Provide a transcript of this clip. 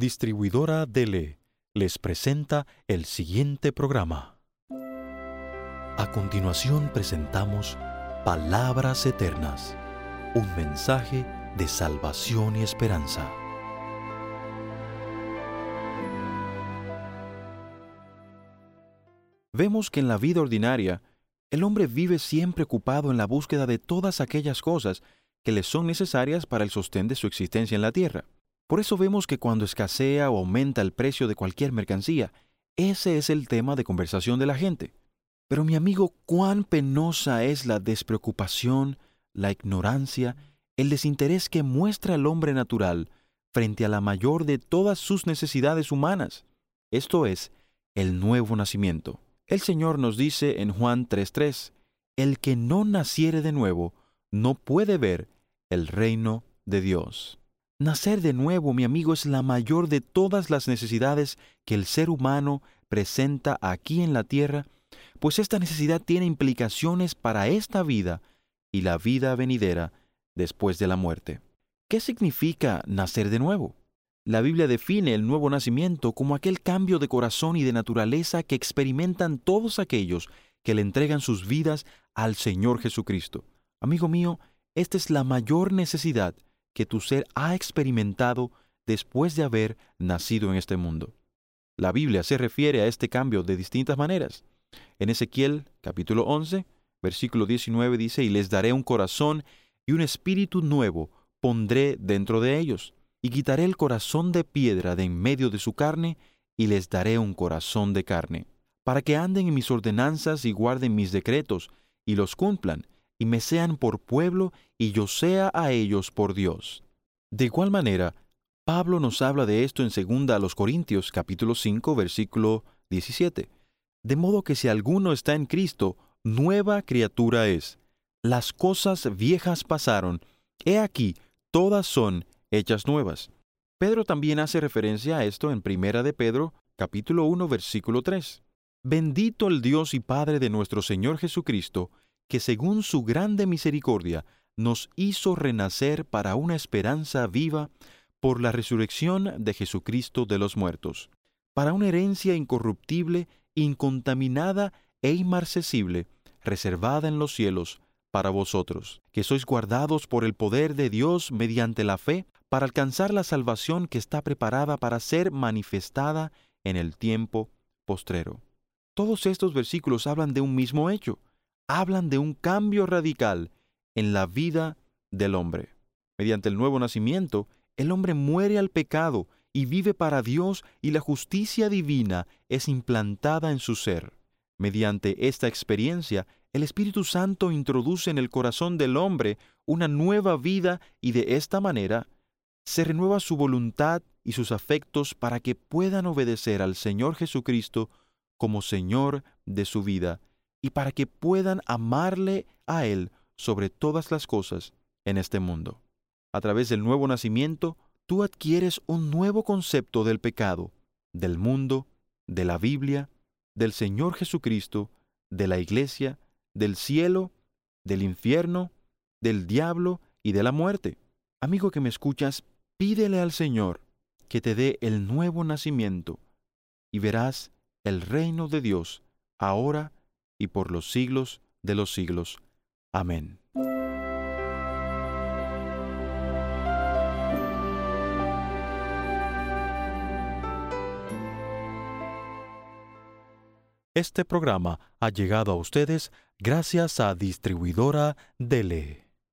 Distribuidora Dele les presenta el siguiente programa. A continuación presentamos Palabras Eternas, un mensaje de salvación y esperanza. Vemos que en la vida ordinaria, el hombre vive siempre ocupado en la búsqueda de todas aquellas cosas que le son necesarias para el sostén de su existencia en la tierra. Por eso vemos que cuando escasea o aumenta el precio de cualquier mercancía, ese es el tema de conversación de la gente. Pero mi amigo, cuán penosa es la despreocupación, la ignorancia, el desinterés que muestra el hombre natural frente a la mayor de todas sus necesidades humanas. Esto es, el nuevo nacimiento. El Señor nos dice en Juan 3:3, el que no naciere de nuevo no puede ver el reino de Dios. Nacer de nuevo, mi amigo, es la mayor de todas las necesidades que el ser humano presenta aquí en la tierra, pues esta necesidad tiene implicaciones para esta vida y la vida venidera después de la muerte. ¿Qué significa nacer de nuevo? La Biblia define el nuevo nacimiento como aquel cambio de corazón y de naturaleza que experimentan todos aquellos que le entregan sus vidas al Señor Jesucristo. Amigo mío, esta es la mayor necesidad que tu ser ha experimentado después de haber nacido en este mundo. La Biblia se refiere a este cambio de distintas maneras. En Ezequiel, capítulo 11, versículo 19 dice, «Y les daré un corazón y un espíritu nuevo pondré dentro de ellos, y quitaré el corazón de piedra de en medio de su carne, y les daré un corazón de carne, para que anden en mis ordenanzas y guarden mis decretos, y los cumplan, y me sean por pueblo, y yo sea a ellos por Dios». De igual manera, Pablo nos habla de esto en 2 Corintios, capítulo 5, versículo 17. «De modo que si alguno está en Cristo, nueva criatura es. Las cosas viejas pasaron, he aquí, todas son hechas nuevas». Pedro también hace referencia a esto en 1 de Pedro, capítulo 1, versículo 3. «Bendito el Dios y Padre de nuestro Señor Jesucristo, que según su grande misericordia nos hizo renacer para una esperanza viva por la resurrección de Jesucristo de los muertos, para una herencia incorruptible, incontaminada e inmarcesible, reservada en los cielos para vosotros, que sois guardados por el poder de Dios mediante la fe, para alcanzar la salvación que está preparada para ser manifestada en el tiempo postrero». Todos estos versículos hablan de un mismo hecho. Hablan de un cambio radical en la vida del hombre. Mediante el nuevo nacimiento, el hombre muere al pecado y vive para Dios, y la justicia divina es implantada en su ser. Mediante esta experiencia, el Espíritu Santo introduce en el corazón del hombre una nueva vida, y de esta manera se renueva su voluntad y sus afectos para que puedan obedecer al Señor Jesucristo como Señor de su vida, y para que puedan amarle a Él sobre todas las cosas en este mundo. A través del nuevo nacimiento, tú adquieres un nuevo concepto del pecado, del mundo, de la Biblia, del Señor Jesucristo, de la Iglesia, del cielo, del infierno, del diablo y de la muerte. Amigo que me escuchas, pídele al Señor que te dé el nuevo nacimiento, y verás el reino de Dios ahora y por los siglos de los siglos. Amén. Este programa ha llegado a ustedes gracias a Distribuidora Dele.